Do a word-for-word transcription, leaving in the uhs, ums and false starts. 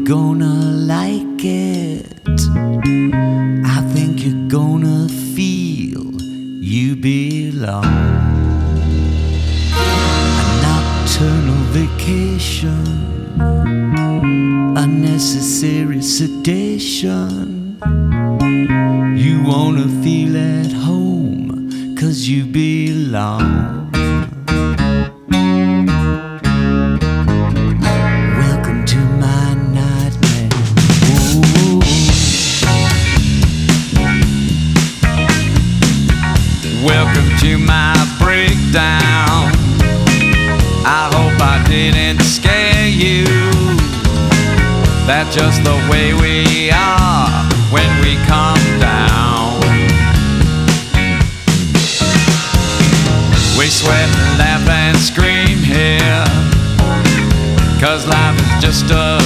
gonna like it. I think you're gonna feel you belong. A nocturnal vacation, unnecessary sedation. You wanna feel at home, 'cause you belong. Welcome to my nightmare. Ooh. Welcome to my breakdown. I hope I didn't scare you. That's just the way we are when we come down. We sweat and laugh and scream here, 'cause life is just a